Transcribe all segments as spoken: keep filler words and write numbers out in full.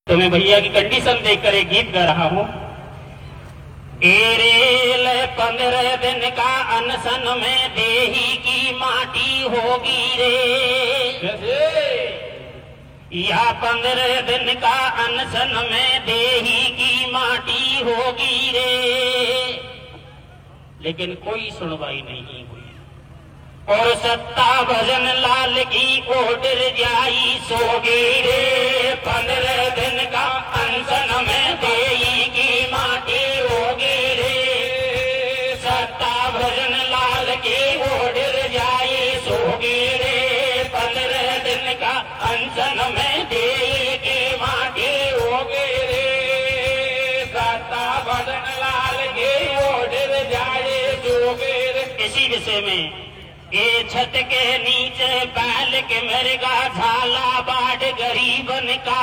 तो मैं भैया की कंडीशन देखकर एक गीत गा रहा हूं। एरेल पंद्रह दिन का अनशन में देही की माटी होगी रे, या पंद्रह दिन का अनशन में देही की माटी होगी रे, लेकिन कोई सुनवाई नहीं हुई। और सत्ता भजन लाल की ओडर जाई सोगी रे, पंद्रह दिन का अनशन में देही की माटी होगी रे, सत्ता भजन लाल की ओडर जाई सोगी रे, पंद्रह दिन का अनशन में देही की माटी होगी रे, सत्ता भजन लाल की ओडर जाई सोगी रे। इसी विषय में ये छत के नीचे बैल के मरगा झाला बाट गरीबन का,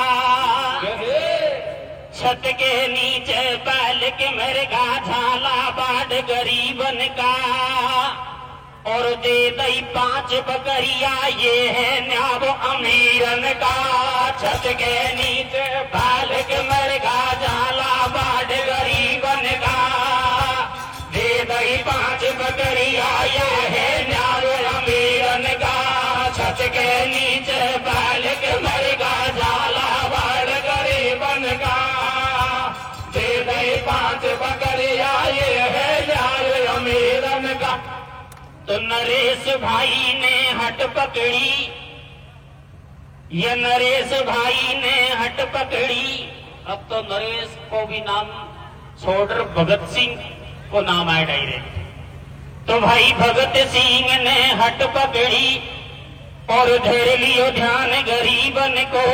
छत के नीचे बैल के मरगा झाला बाट गरीबन का, और दे दई पांच बकरिया ये है न्याब अमीरन का, छत के नीचे बैल के मरगा झाला बाट गरीबन का, दे दई पांच बकरिया ये है न्याब अमीरन का, छत के नीचे बैल के मरगा झाला बाट गरीबन का, दे दई पांच बकरिया ये है न्याब अमीरन का। तो नरेश भाई ने हट पकड़ी, ये नरेश भाई ने हट पकड़ी, अब तो नरेश को भी नाम छोड़ भगत सिंह को नाम आया डायरेक्ट। तो भाई भगत सिंह ने हट पकड़ी और धर लियो ध्यान गरीबन को,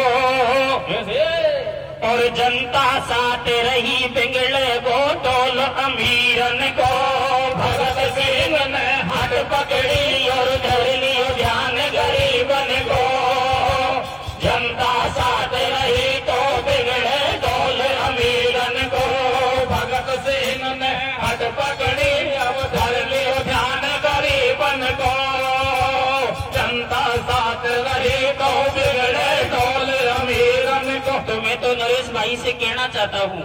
और जनता साथ रही बिगड़े गोटोल अमीरन को, भगत सिंह ने हट पकड़ी और धर लियो ध्यान गरीबन को, जनता साथ रही तो बिगड़े डोल अमीरन को, भगत सिंह ने हट पकड़ी अब धर लियो ध्यान गरीबन को, जनता साथ रही तो बिगड़े डोल अमीरन को। तो मैं तो नरेश भाई से कहना चाहता हूँ,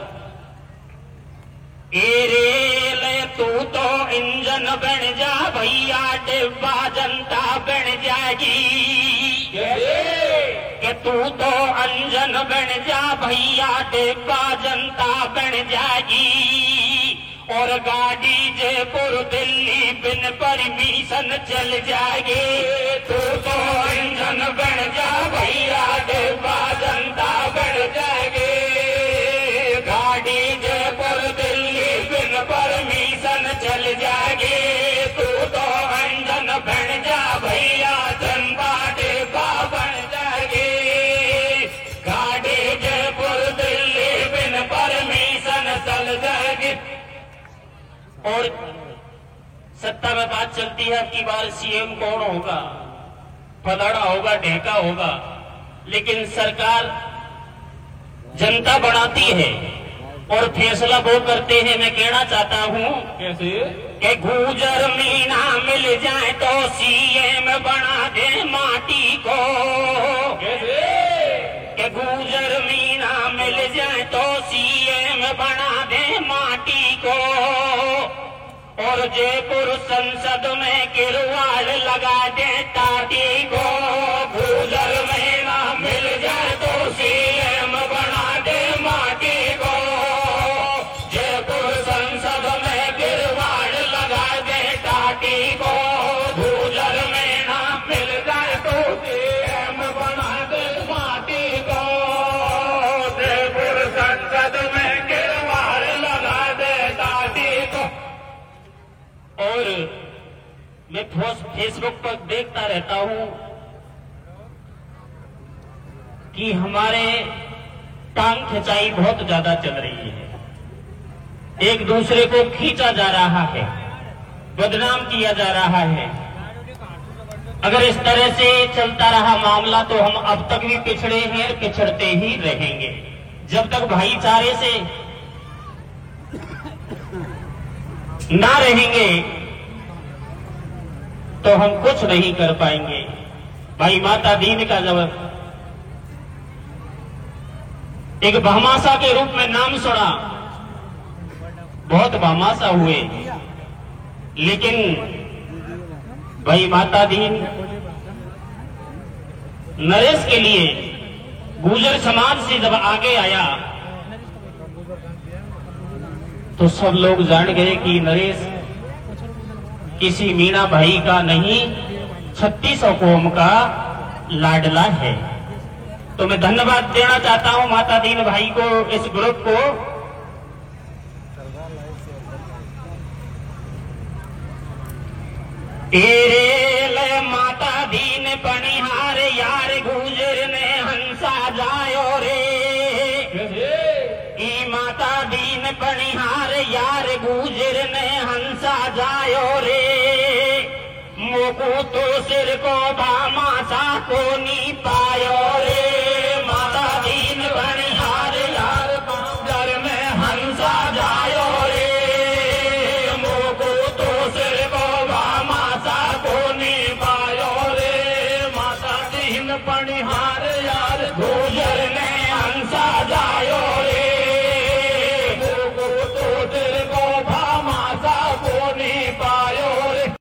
ए रेल तू तो इंजन बन जा भैया, डिब्बा जनता बन जाएगी, कि तू तो अंजन बन जा भैया, डिब्बा जनता बन जाएगी, और गाड़ी जयपुर दिल्ली बिन परमिशन चल जाएगी, तू तो इंजन बन जा भैया, डिब्बा जनता बन जाएगी, गाड़ी जयपुर दिल्ली बिन परमिशन चल जाएगी, तू तो इंजन बन जा भैया, जनता डिब्बा बन जाएगी, गाड़ी जयपुर दिल्ली बिन परमिशन चल जाएगी। और सत्ता में बात चलती है कि बार सीएम कौन होगा, फलाना होगा, ढेका होगा, लेकिन सरकार जनता बनाती है और फैसला वो करते हैं। मैं कहना चाहता हूँ कैसे कि गुजर मीना मिल जाए तो सीएम बना दे माटी को, कैसे कि गुजर मीना मिल जाए तो सीएम बना दे माटी को, और जयपुर संसद में किरवाड़ लगा दे टाटी को, गुजर मीना मिल जाए तो सीएम बना दे माटी को, जयपुर संसद में किरवाड़ लगा दे टाटी को, गुजर मीना मिल जाए तो सीएम बना दे माटी को, जयपुर संसद में किरवाड़ लगा दे टाटी को। और मैं फेसबुक पर देखता रहता हूं कि हमारे टांग खिंचाई बहुत ज्यादा चल रही है, एक दूसरे को खींचा जा रहा है, बदनाम किया जा रहा है। अगर इस तरह से चलता रहा मामला तो हम अब तक भी पिछड़े हैं और पिछड़ते ही रहेंगे। जब तक भाईचारे से ना रहेंगे तो हम कुछ नहीं कर पाएंगे। भाई माता दीन का जब एक भामाशा के रूप में नाम सुना, बहुत भामाशा हुए, लेकिन भाई माता दीन नरेश के लिए गुर्जर समाज से जब आगे आया तो सब लोग जान गए कि नरेश किसी मीणा भाई का नहीं, छत्तीसों कौम का लाडला है। तो मैं धन्यवाद देना चाहता हूं माता दीन भाई को, इस ग्रुप को। तेरे ले माता दीन पनिहार यार गुजर ने हंसा जायो रे, ई माता दीन पनिहार यार गुजर ने हंसा जायो रे, मोकू तो सिर को भामाशा को नी पायो रे, माता दीन पनिहार यार गुजर में हंसा जायो रे, मोकू तो सिर को भामाशा को नी पायो रे, माता दीन पनिहार